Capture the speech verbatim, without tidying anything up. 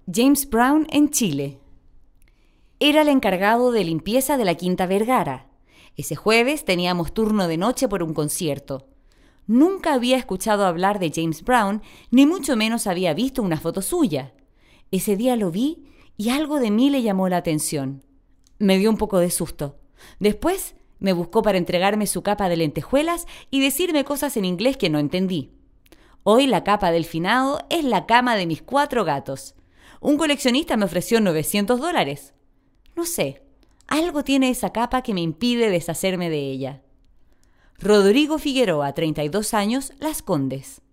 James Brown en Chile. Era el encargado de limpieza de la Quinta Vergara. Ese jueves teníamos turno de noche por un concierto. Nunca había escuchado hablar de James Brown, ni mucho menos había visto una foto suya. Ese día lo vi y algo de mí le llamó la atención. Me dio un poco de susto. Después me buscó para entregarme su capa de lentejuelas y decirme cosas en inglés que no entendí. Hoy la capa del finado es la cama de mis cuatro gatos. Un coleccionista me ofreció novecientos dólares. No sé, algo tiene esa capa que me impide deshacerme de ella. Rodrigo Figueroa, treinta y dos años, Las Condes.